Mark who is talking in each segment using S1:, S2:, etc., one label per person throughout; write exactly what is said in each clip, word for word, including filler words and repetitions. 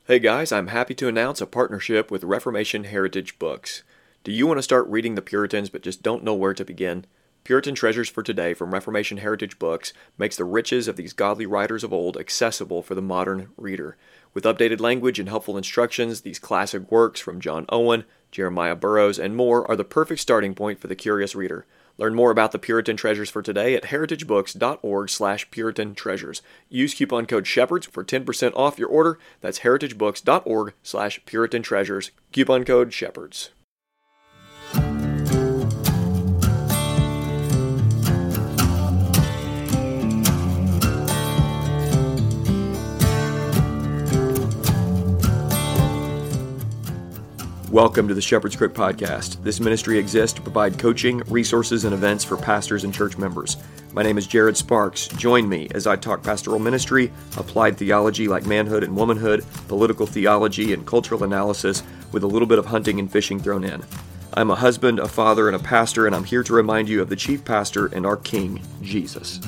S1: Hey guys, I'm happy to announce a partnership with Reformation Heritage Books. Do you want to start reading the Puritans but just don't know where to begin? Puritan Treasures for Today from Reformation Heritage Books makes the riches of these godly writers of old accessible for the modern reader. With updated language and helpful instructions, these classic works from John Owen, Jeremiah Burroughs, and more are the perfect starting point for the curious reader. Learn more about the Puritan Treasures for Today at heritagebooks.org slash Puritan Treasures. Use coupon code SHEPHERDS for ten percent off your order. That's heritagebooks.org slash Puritan Treasures. Coupon code SHEPHERDS. Welcome to the Shepherd's Crook Podcast. This ministry exists to provide coaching, resources, and events for pastors and church members. My name is Jared Sparks. Join me as I talk pastoral ministry, applied theology like manhood and womanhood, political theology, and cultural analysis with a little bit of hunting and fishing thrown in. I'm a husband, a father, and a pastor, and I'm here to remind you of the chief pastor and our King, Jesus.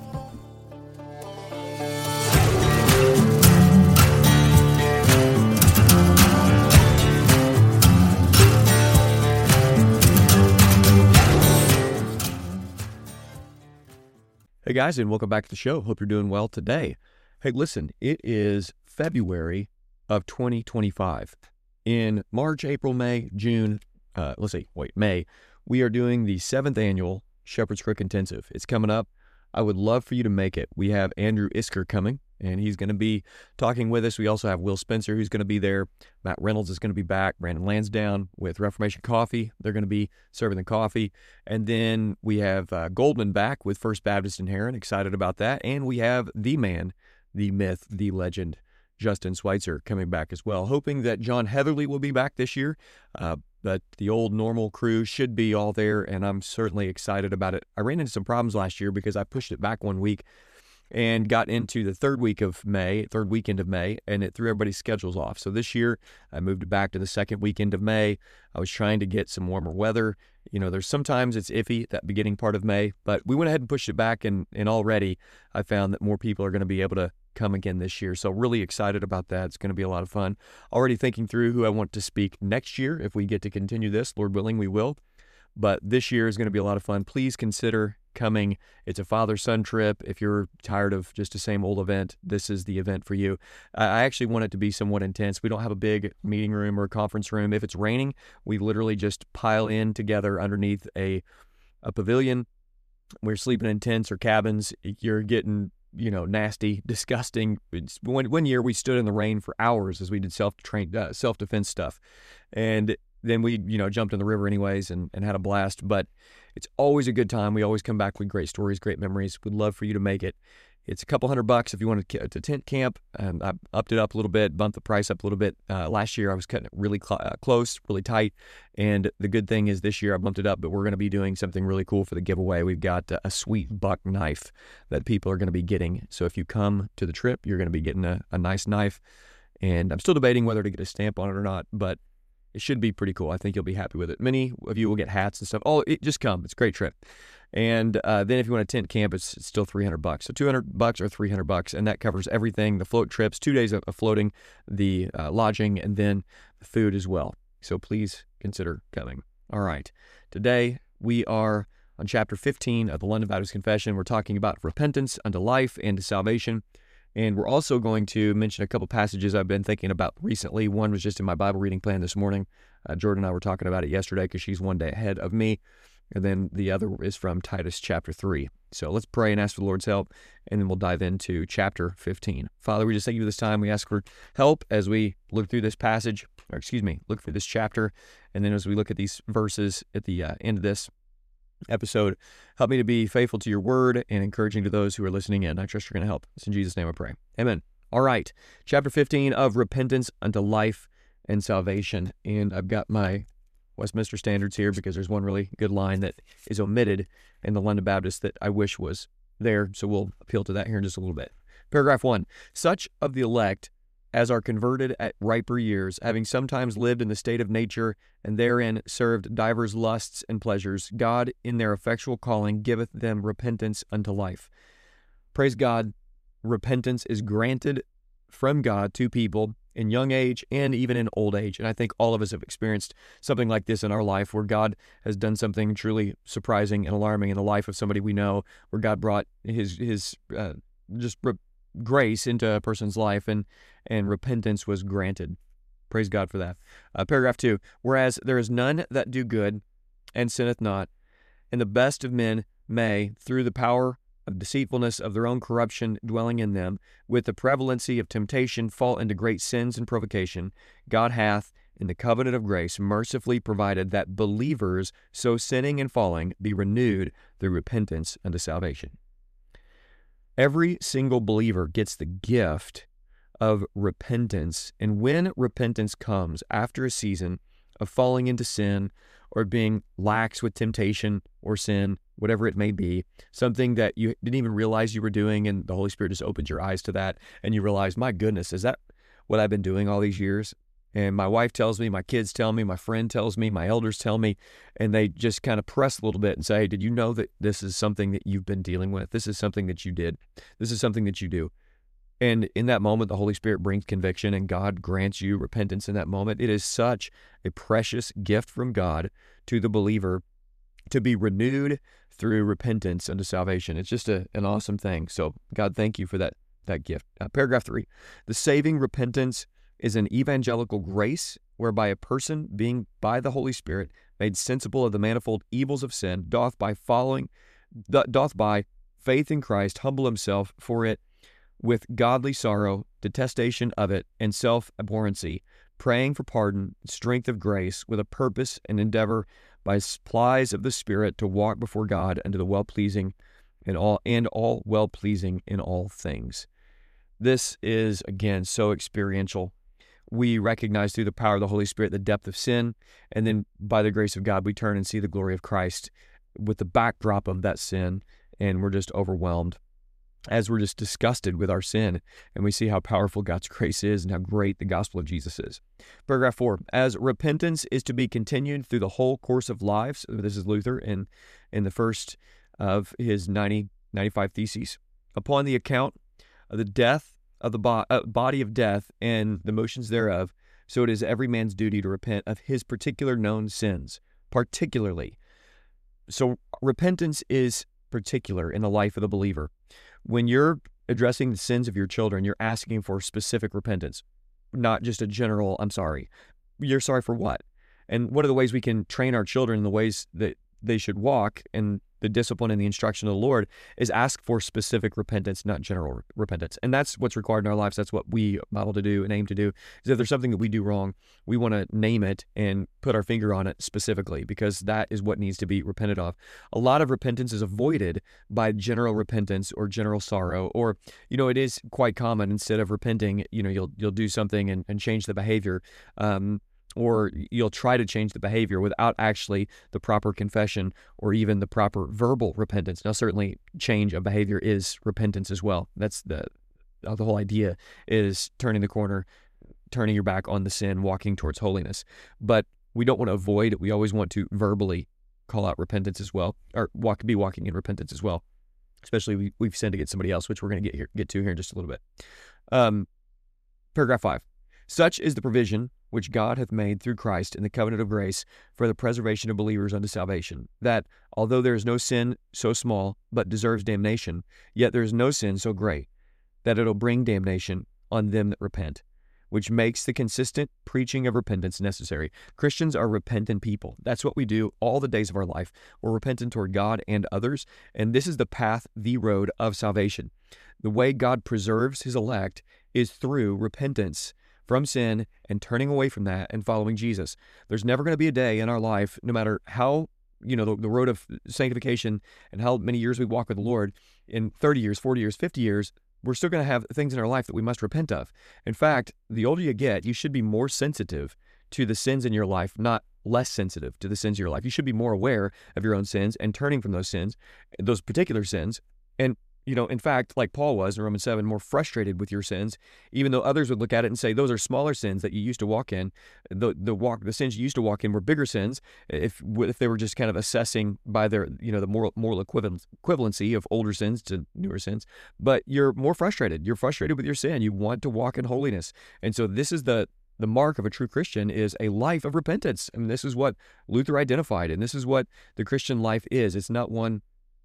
S1: Hey guys, and welcome back to the show. Hope you're doing well today. Hey, listen, it is February of twenty twenty-five. In March, April, May, June, uh, let's see, wait, May, we are doing the seventh annual Shepherd's Crook Intensive. It's coming up. I would love for you to make it. We have Andrew Isker coming, and he's going to be talking with us. We also have Will Spencer, who's going to be there. Matt Reynolds is going to be back. Brandon Lansdowne with Reformation Coffee. They're going to be serving the coffee. And then we have uh, Goldman back with First Baptist in Heron. Excited about that. And we have the man, the myth, the legend, Justin Schweitzer coming back as well. Hoping that John Heatherly will be back this year. Uh, but the old normal crew should be all there, and I'm certainly excited about it. I ran into some problems last year because I pushed it back one week and got into the third week of May, third weekend of May, and it threw everybody's schedules off. So this year, I moved it back to the second weekend of May. I was trying to get some warmer weather. You know, there's sometimes it's iffy, that beginning part of May, but we went ahead and pushed it back, and, and already I found that more people are going to be able to come again this year. So really excited about that. It's going to be a lot of fun. Already thinking through who I want to speak next year. If we get to continue this, Lord willing, we will. But this year is going to be a lot of fun. Please consider coming. It's a father-son trip. If you're tired of just the same old event, this is the event for you. I actually want it to be somewhat intense. We don't have a big meeting room or a conference room. If it's raining, we literally just pile in together underneath a, a pavilion. We're sleeping in tents or cabins. You're getting, you know, nasty, disgusting. It's, one, one year we stood in the rain for hours as we did self-train, uh, self-defense stuff. And then we, you know, jumped in the river anyways and, and had a blast. But it's always a good time. We always come back with great stories, great memories. We'd love for you to make it. It's a couple hundred bucks if you want to, to tent camp. Um, I upped it up a little bit, bumped the price up a little bit. Uh, last year I was cutting it really cl- uh, close, really tight. And the good thing is this year I bumped it up, but we're going to be doing something really cool for the giveaway. We've got uh, a sweet buck knife that people are going to be getting. So if you come to the trip, you're going to be getting a, a nice knife. And I'm still debating whether to get a stamp on it or not, but it should be pretty cool. I think you'll be happy with it. Many of you will get hats and stuff. Oh, it, just come. It's a great trip. And uh, then if you want to tent camp, it's, it's still three hundred bucks. So two hundred bucks or three hundred bucks, and that covers everything, the float trips, two days of, of floating, the uh, lodging, and then the food as well. So please consider coming. All right. Today we are on chapter fifteen of the London Baptist Confession. We're talking about repentance unto life and to salvation. And we're also going to mention a couple passages I've been thinking about recently. One was just in my Bible reading plan this morning. Uh, Jordan and I were talking about it yesterday because she's one day ahead of me. And then the other is from Titus chapter three. So let's pray and ask for the Lord's help, and then we'll dive into chapter fifteen. Father, we just thank you for this time. We ask for help as we look through this passage, or excuse me, look through this chapter. And then as we look at these verses at the uh, end of this episode, help me to be faithful to your word and encouraging to those who are listening in. I trust you're going to help. It's in Jesus' name I pray. Amen. All right. Chapter fifteen of Repentance unto Life and Salvation. And I've got my Westminster Standards here because there's one really good line that is omitted in the London Baptist that I wish was there. So we'll appeal to that here in just a little bit. Paragraph one. Such of the elect as are converted at riper years, having sometimes lived in the state of nature, and therein served divers lusts and pleasures, God in their effectual calling giveth them repentance unto life. Praise God, repentance is granted from God to people in young age and even in old age. And I think all of us have experienced something like this in our life, where God has done something truly surprising and alarming in the life of somebody we know, where God brought his his uh, just re- grace into a person's life, and and repentance was granted. Praise God for that. Uh, paragraph two, whereas there is none that do good and sinneth not, and the best of men may, through the power of deceitfulness of their own corruption dwelling in them, with the prevalency of temptation, fall into great sins and provocation, God hath, in the covenant of grace, mercifully provided that believers, so sinning and falling, be renewed through repentance unto salvation. Every single believer gets the gift of repentance, and when repentance comes after a season of falling into sin or being lax with temptation or sin, whatever it may be, something that you didn't even realize you were doing, and the Holy Spirit just opened your eyes to that, and you realize, my goodness, is that what I've been doing all these years? And my wife tells me, my kids tell me, my friend tells me, my elders tell me, and they just kind of press a little bit and say, hey, did you know that this is something that you've been dealing with? This is something that you did. This is something that you do. And in that moment, the Holy Spirit brings conviction, and God grants you repentance in that moment. It is such a precious gift from God to the believer to be renewed through repentance unto salvation. It's just a, an awesome thing. So God, thank you for that, that gift. Uh, paragraph three, the saving repentance is an evangelical grace whereby a person, being by the Holy Spirit made sensible of the manifold evils of sin, doth by following, doth by faith in Christ humble himself for it with godly sorrow, detestation of it, and self-abhorrency, praying for pardon, strength of grace, with a purpose and endeavor by supplies of the Spirit to walk before God unto the well-pleasing and all and all well-pleasing in all things. This is, again, so experiential. We recognize through the power of the Holy Spirit the depth of sin, and then by the grace of God, we turn and see the glory of Christ with the backdrop of that sin, and we're just overwhelmed as we're just disgusted with our sin, and we see how powerful God's grace is and how great the gospel of Jesus is. Paragraph four, as repentance is to be continued through the whole course of lives. This is Luther in, in the first of his ninety, ninety-five Theses. Upon the account of the death of the bo- uh, body of death and the motions thereof, so it is every man's duty to repent of his particular known sins, particularly. So repentance is particular in the life of the believer. When you're addressing the sins of your children, you're asking for specific repentance, not just a general, I'm sorry. You're sorry for what? And what are the ways we can train our children in the ways that they should walk, and the discipline and the instruction of the Lord is ask for specific repentance, not general repentance. And that's what's required in our lives. That's what we model to do and aim to do, is if there's something that we do wrong, we want to name it and put our finger on it specifically, because that is what needs to be repented of. A lot of repentance is avoided by general repentance or general sorrow, or, you know, it is quite common, instead of repenting, you know, you'll you'll do something and, and change the behavior. Um, or you'll try to change the behavior without actually the proper confession or even the proper verbal repentance. Now, certainly change of behavior is repentance as well. That's the the whole idea, is turning the corner, turning your back on the sin, walking towards holiness. But we don't want to avoid it. We always want to verbally call out repentance as well, or walk be walking in repentance as well, especially we, we've sinned against somebody else, which we're going to get here, get to here in just a little bit. Um, paragraph five. Such is the provision which God hath made through Christ in the covenant of grace for the preservation of believers unto salvation, that, although there is no sin so small but deserves damnation, yet there is no sin so great that it'll bring damnation on them that repent, which makes the consistent preaching of repentance necessary. Christians are repentant people. That's what we do all the days of our life. We're repentant toward God and others, and this is the path, the road of salvation. The way God preserves his elect is through repentance from sin and turning away from that and following Jesus. There's never going to be a day in our life, no matter how, you know, the, the road of sanctification and how many years we walk with the Lord, in thirty years, forty years, fifty years, we're still going to have things in our life that we must repent of. In fact, the older you get, you should be more sensitive to the sins in your life, not less sensitive to the sins in your life. You should be more aware of your own sins and turning from those sins, those particular sins, and you know, in fact, like Paul was in Romans seven, more frustrated with your sins, even though others would look at it and say, those are smaller sins that you used to walk in. The the walk, the sins you used to walk in were bigger sins if if they were just kind of assessing by their, you know, the moral, moral equivalent, equivalency of older sins to newer sins. But you're more frustrated. You're frustrated with your sin. You want to walk in holiness. And so this is the the mark of a true Christian, is a life of repentance. And this is what Luther identified. And this is what the Christian life is. It's not one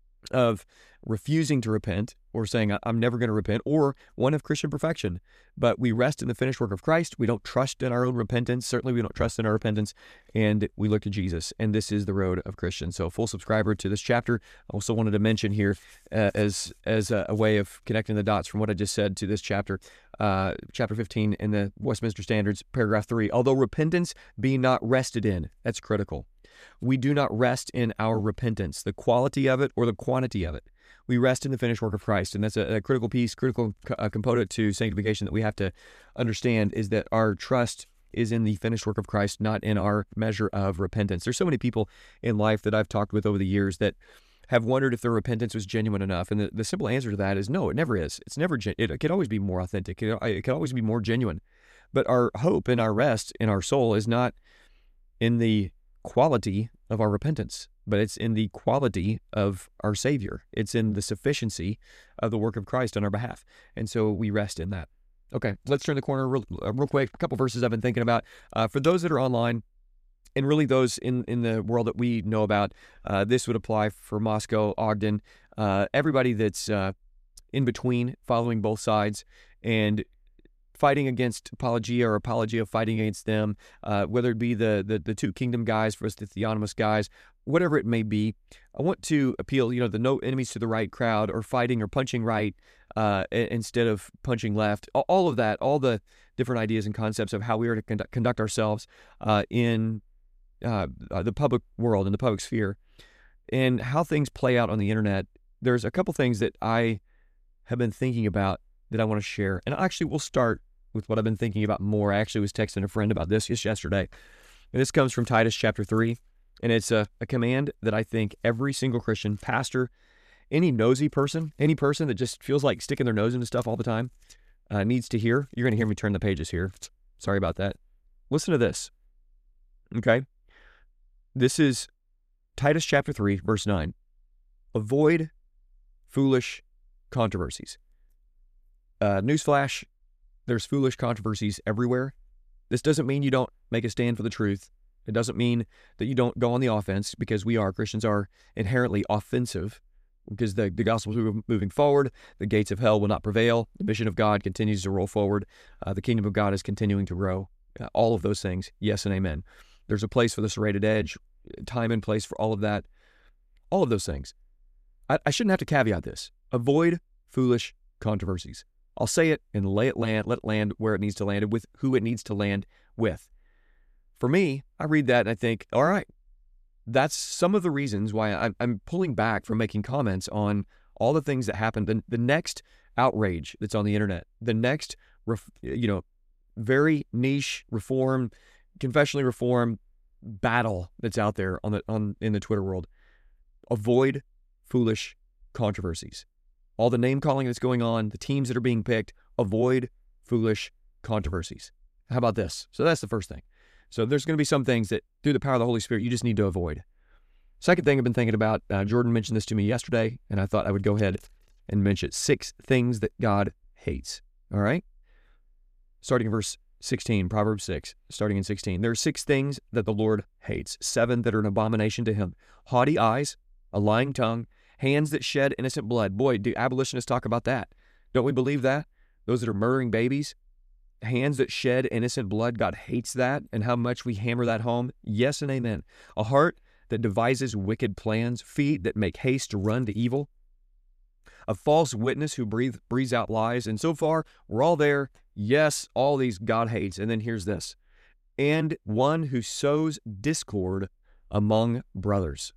S1: of refusing to repent or saying, I'm never going to repent, or one of Christian perfection. But we rest in the finished work of Christ. We don't trust in our own repentance. Certainly we don't trust in our repentance. And we look to Jesus. And this is the road of Christians. So full subscriber to this chapter. I also wanted to mention here uh, as as a, a way of connecting the dots from what I just said to this chapter, uh, chapter fifteen in the Westminster Standards, paragraph three. Although repentance be not rested in, that's critical. We do not rest in our repentance, the quality of it or the quantity of it. We rest in the finished work of Christ. And that's a, a critical piece, critical uh, component to sanctification that we have to understand, is that our trust is in the finished work of Christ, not in our measure of repentance. There's so many people in life that I've talked with over the years that have wondered if their repentance was genuine enough. And the, the simple answer to that is no, it never is. It's never, gen- it, it can always be more authentic. It, it can always be more genuine. But our hope and our rest in our soul is not in the quality of our repentance, but it's in the quality of our Savior. It's in the sufficiency of the work of Christ on our behalf. And so we rest in that. Okay, let's turn the corner real, uh, real quick. A couple verses I've been thinking about. Uh, for those that are online, and really those in, in the world that we know about, uh, this would apply for Moscow, Ogden, uh, everybody that's uh, in between, following both sides, and fighting against apologia or apologia fighting against them, uh, whether it be the, the the two kingdom guys versus the theonomous guys, whatever it may be. I want to appeal, you know, the no enemies to the right crowd, or fighting or punching right uh, instead of punching left. All of that, all the different ideas and concepts of how we are to conduct, conduct ourselves uh, in uh, the public world, in the public sphere, and how things play out on the internet. There's a couple things that I have been thinking about that I want to share. And actually, we'll start with what I've been thinking about more. I actually was texting a friend about this just yesterday. And this comes from Titus chapter three. And it's a, a command that I think every single Christian, pastor, any nosy person, any person that just feels like sticking their nose into stuff all the time, uh, needs to hear. You're going to hear me turn the pages here. Sorry about that. Listen to this. Okay? This is Titus chapter three, verse nine. Avoid foolish controversies. Uh, newsflash, there's foolish controversies everywhere. This doesn't mean you don't make a stand for the truth. It doesn't mean that you don't go on the offense, because we are, Christians are inherently offensive, because the, the gospel is moving forward. The gates of hell will not prevail. The mission of God continues to roll forward. Uh, the kingdom of God is continuing to grow. Uh, all of those things, yes and amen. There's a place for the serrated edge, time and place for all of that. All of those things. I, I shouldn't have to caveat this. Avoid foolish controversies. I'll say it and lay it land, let it land where it needs to land, with who it needs to land with. For me, I read that and I think, all right, that's some of the reasons why I'm, I'm pulling back from making comments on all the things that happened. The, the next outrage that's on the internet, the next, ref, you know, very niche reform, confessionally reform battle that's out there on the on in the Twitter world. Avoid foolish controversies. All the name calling that's going on, the teams that are being picked, avoid foolish controversies. How about this? So that's the first thing. So there's going to be some things that through the power of the Holy Spirit, you just need to avoid. Second thing I've been thinking about, uh, Jordan mentioned this to me yesterday, and I thought I would go ahead and mention six things that God hates. All right? Starting in verse sixteen, Proverbs six, starting in sixteen. There are six things that the Lord hates, seven that are an abomination to him. Haughty eyes, a lying tongue, hands that shed innocent blood. Boy, do abolitionists talk about that. Don't we believe that? Those that are murdering babies, hands that shed innocent blood, God hates that, and how much we hammer that home. Yes and amen. A heart that devises wicked plans, feet that make haste to run to evil, a false witness who breathe, breathes out lies. And so far, we're all there. Yes, all these God hates. And then here's this. And one who sows discord among brothers.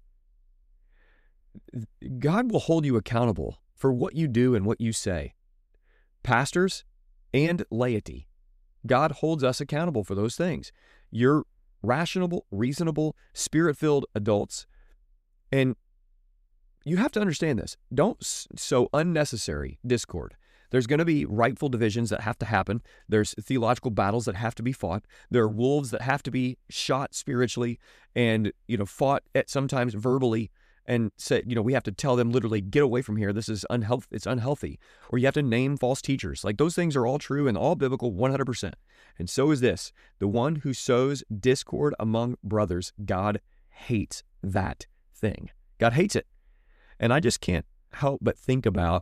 S1: God will hold you accountable for what you do and what you say. Pastors and laity. God holds us accountable for those things. You're rational, reasonable, spirit-filled adults. And you have to understand this. Don't sow unnecessary discord. There's going to be rightful divisions that have to happen. There's theological battles that have to be fought. There are wolves that have to be shot spiritually and, you know, fought at sometimes verbally, and say, you know, we have to tell them literally, get away from here. This is unhealthy. It's unhealthy. Or you have to name false teachers. Like, those things are all true and all biblical one hundred percent. And so is this. The one who sows discord among brothers, God hates that thing. God hates it. And I just can't help but think about,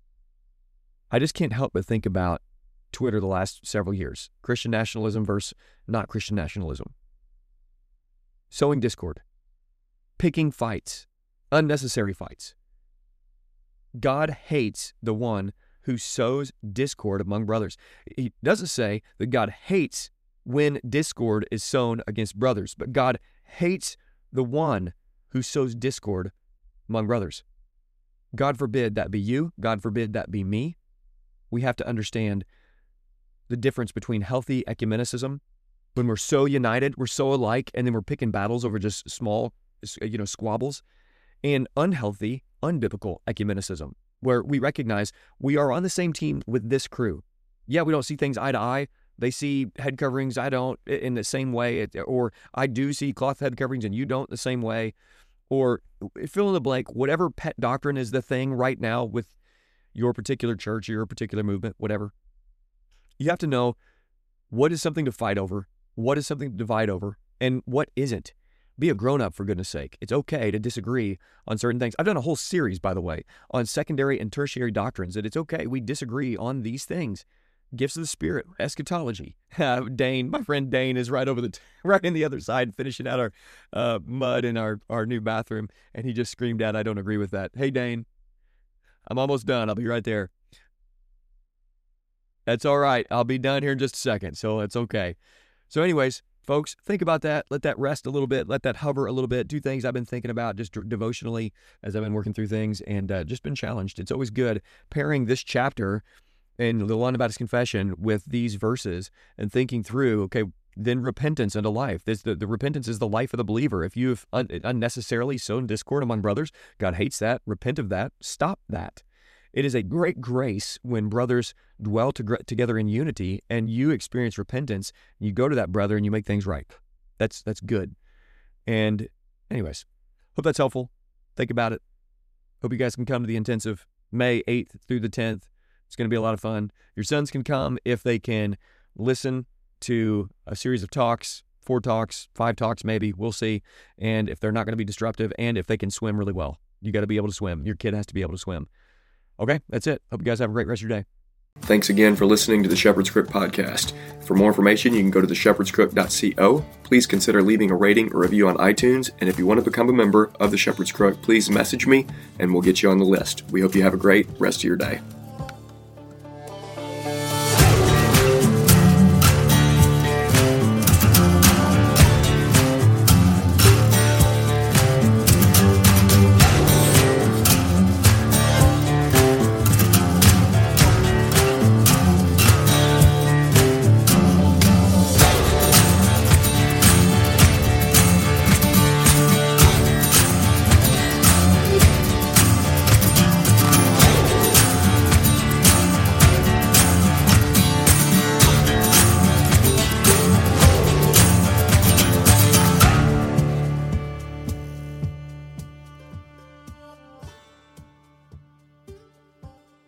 S1: I just can't help but think about Twitter the last several years. Christian nationalism versus not Christian nationalism. Sowing discord. Picking fights. Unnecessary fights. God hates the one who sows discord among brothers. He doesn't say that God hates when discord is sown against brothers, but God hates the one who sows discord among brothers. God forbid that be you. God forbid that be me. We have to understand the difference between healthy ecumenicism, when we're so united, we're so alike, and then we're picking battles over just small, you know, squabbles, and unhealthy, unbiblical ecumenicism, where we recognize we are on the same team with this crew. Yeah, we don't see things eye to eye. They see head coverings, I don't, in the same way, or I do see cloth head coverings and you don't the same way, or fill in the blank, whatever pet doctrine is the thing right now with your particular church, your particular movement, whatever. You have to know what is something to fight over, what is something to divide over, and what isn't. Be a grown-up, for goodness sake. It's okay to disagree on certain things. I've done a whole series, by the way, on secondary and tertiary doctrines, that it's okay, we disagree on these things. Gifts of the Spirit, eschatology. Dane, my friend Dane, is right over the, t- right in the other side, finishing out our uh, mud in our, our new bathroom, and he just screamed out, I don't agree with that. Hey, Dane, I'm almost done. I'll be right there. That's all right. I'll be done here in just a second, so it's okay. So anyways, folks, think about that. Let that rest a little bit. Let that hover a little bit. Two things I've been thinking about just devotionally as I've been working through things, and uh, just been challenged. It's always good pairing this chapter in the Law About Confession with these verses and thinking through, okay, then repentance unto life. This, the, the repentance is the life of the believer. If you've un- unnecessarily sown discord among brothers, God hates that. Repent of that. Stop that. It is a great grace when brothers dwell to, together in unity and you experience repentance. You go to that brother and you make things right. That's that's good. And anyways, hope that's helpful. Think about it. Hope you guys can come to the intensive May eighth through the tenth. It's going to be a lot of fun. Your sons can come if they can listen to a series of talks, four talks, five talks maybe. We'll see. And if they're not going to be disruptive, and if they can swim really well. You got to be able to swim. Your kid has to be able to swim. Okay, that's it. Hope you guys have a great rest of your day.
S2: Thanks again for listening to the Shepherd's Crook podcast. For more information, you can go to the shepherds crook dot co. Please consider leaving a rating or review on iTunes. And if you want to become a member of the Shepherd's Crook, please message me and we'll get you on the list. We hope you have a great rest of your day.